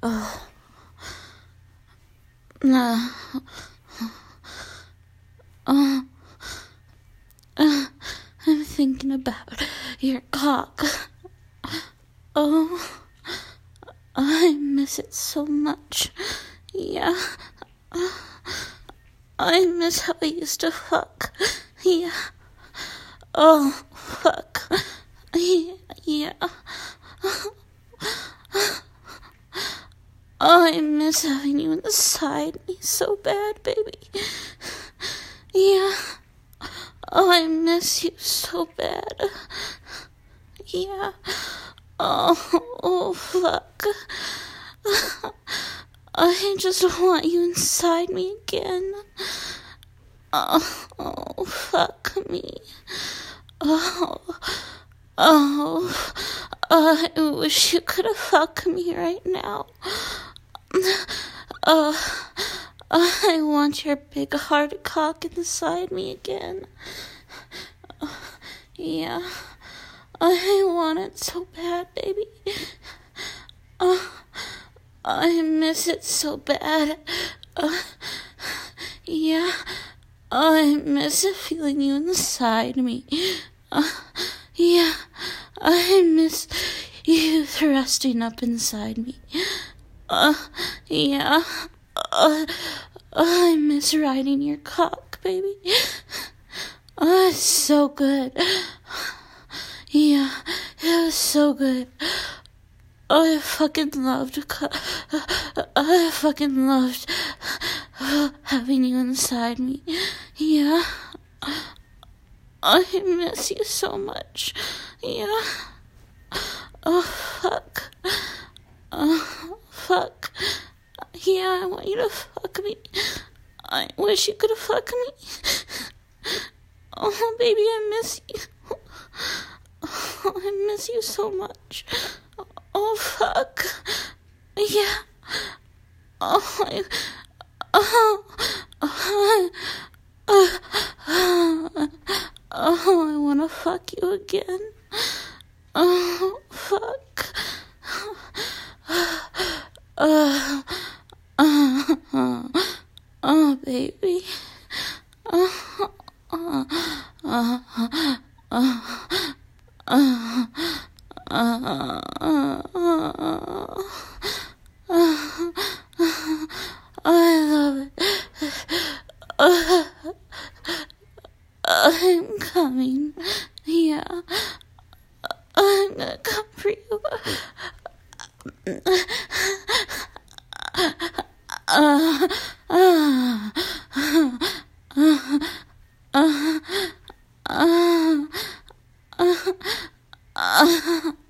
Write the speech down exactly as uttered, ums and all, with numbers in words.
Oh, no. Oh, uh, I'm thinking about your cock. Oh, I miss it so much. Yeah. I miss how I used to fuck. Yeah. Oh, fuck. Yeah. Yeah. Oh, I miss having you inside me so bad, baby. Yeah. Oh, I miss you so bad. Yeah. Oh, oh, fuck. I just want you inside me again. Oh, oh, fuck me. Oh, oh, I wish you could have fucked me right now. Oh, I want your big hard cock inside me again. Yeah, I want it so bad, baby. Oh, I miss it so bad. Uh, yeah, I miss it feeling you inside me. Uh, yeah, I miss you thrusting up inside me. Uh, yeah, uh, I miss riding your cock, baby. Oh, it's so good. Yeah, it was so good. Oh, I fucking loved, I fucking loved having you inside me. Yeah, I miss you so much. Yeah. Oh, fuck. Oh, fuck. Yeah, I want you to fuck me. I wish you could have fucked me. Oh, baby, I miss you. Oh, I miss you so much. Oh, fuck. Yeah. Oh, I, oh, oh, oh, oh, I want to fuck you again. Oh, fuck. Oh, oh, oh, oh, baby. Oh, oh, oh, oh, oh, oh, oh, I love it. I'm coming. Yeah. I'm gonna come for you. Uh, uh, uh, uh, uh, uh, uh, uh,